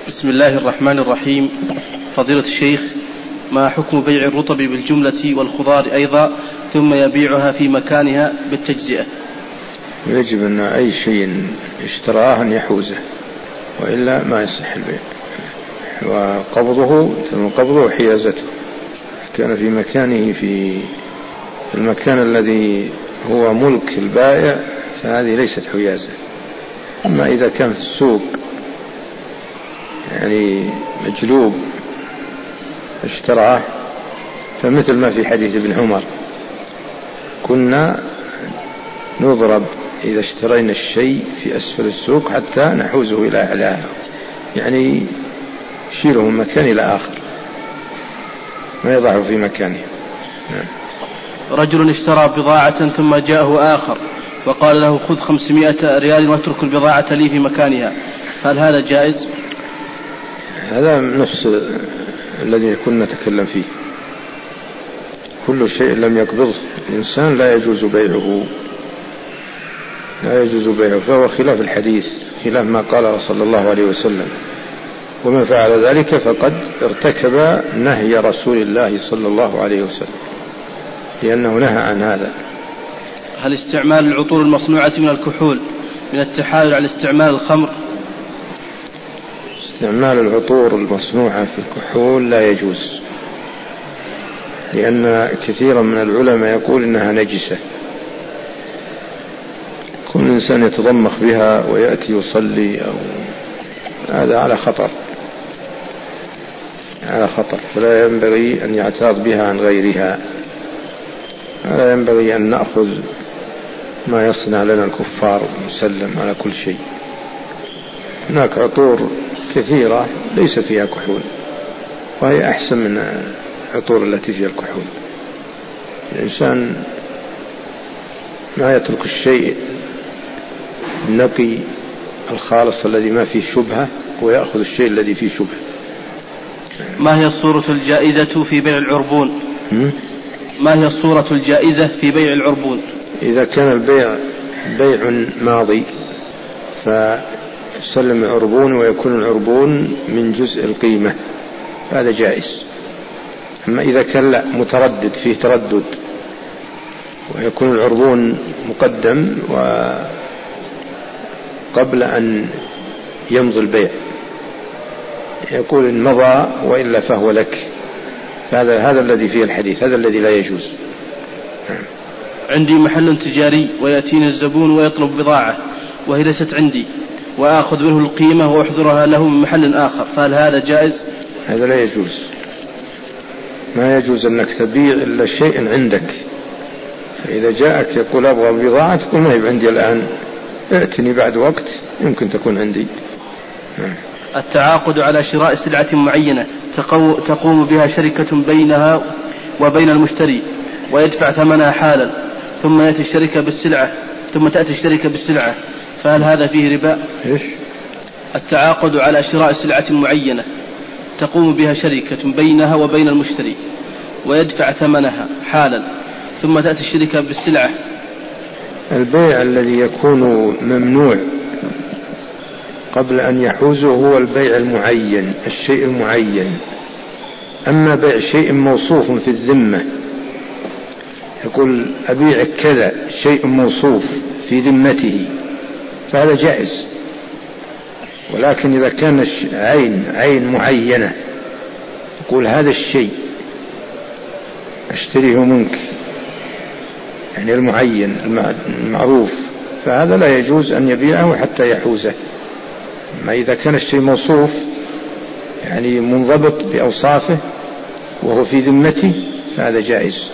بسم الله الرحمن الرحيم. فضيلة الشيخ، ما حكم بيع الرطب بالجملة والخضار أيضا ثم يبيعها في مكانها بالتجزئة؟ يجب أن أي شيء اشتراه أن يحوزه، وإلا ما يصح البيع. وقبضه حيازته، كان في مكانه في المكان الذي هو ملك البائع فهذه ليست حيازة. أما إذا كان في السوق يعني مجلوب اشتراه، فمثل ما في حديث ابن عمر: كنا نضرب إذا اشترينا الشيء في أسفل السوق حتى نحوزه إلى أعلاها، يعني يشيله من مكان إلى آخر، ما يضعه في مكانه. رجل اشترى بضاعة ثم جاءه آخر وقال له: خذ 500 ريال واترك البضاعة لي في مكانها، فهل هذا جائز؟ هذا نفس الذي كنا نتكلم فيه. كل شيء لم يقبضه الإنسان لا يجوز بيعه، فهو خلاف الحديث، خلاف ما قال صلى الله عليه وسلم. ومن فعل ذلك فقد ارتكب نهي رسول الله صلى الله عليه وسلم، لأنه نهى عن هذا. هل استعمال العطور المصنوعة من الكحول من التحايل على استعمال الخمر؟ استعمال العطور المصنوعة في الكحول لا يجوز، لأن كثيرا من العلماء يقول إنها نجسة. كل إنسان يتضمخ بها ويأتي يصلي هذا على خطر، فلا ينبغي أن يعتاض بها عن غيرها. لا ينبغي أن نأخذ ما يصنع لنا الكفار مسلم على كل شيء. هناك عطور كثيرة ليس فيها كحول، وهي أحسن من العطور التي فيها الكحول. الإنسان ما يترك الشيء النقي الخالص الذي ما فيه شبهة ويأخذ الشيء الذي فيه شبهة. ما هي الصورة الجائزة في بيع العربون؟ ما هي الصورة الجائزة في بيع العربون؟ إذا كان البيع بيع ماضي فسلم العربون ويكون العربون من جزء القيمة، هذا جائز. أما إذا كان لا متردد، فيه تردد، ويكون العربون مقدم وقبل أن يمضي البيع يقول إن مضى وإلا فهو لك، هذا الذي فيه الحديث، هذا الذي لا يجوز. عندي محل تجاري ويأتيني الزبون ويطلب بضاعة وهي ليست عندي، وآخذ منه القيمة وأحضرها له من محل آخر، فهل هذا جائز؟ هذا لا يجوز. ما يجوز أنك تبيع إلا شيء عندك. فإذا جاءك يقول أبغى بضاعة، تقول ما هي عندي الآن، ائتني بعد وقت يمكن تكون عندي. التعاقد على شراء سلعة معينة تقوم بها شركة بينها وبين المشتري ويدفع ثمنها حالا، ثم تأتي الشركة بالسلعة، فهل هذا فيه ربا؟ التعاقد على شراء سلعة معينة تقوم بها شركة بينها وبين المشتري ويدفع ثمنها حالا، ثم تأتي الشركة بالسلعة. البيع الذي يكون ممنوع قبل أن يحوزه هو البيع المعين، الشيء المعين. أما بيع شيء موصوف في الذمة، يقول أبيعك كذا، شيء موصوف في ذمته، فهذا جائز. ولكن إذا كان عين معينة، يقول هذا الشيء أشتريه منك، يعني المعين المعروف، فهذا لا يجوز أن يبيعه حتى يحوزه. ما إذا كان الشيء موصوف يعني منضبط بأوصافه وهو في ذمته، فهذا جائز.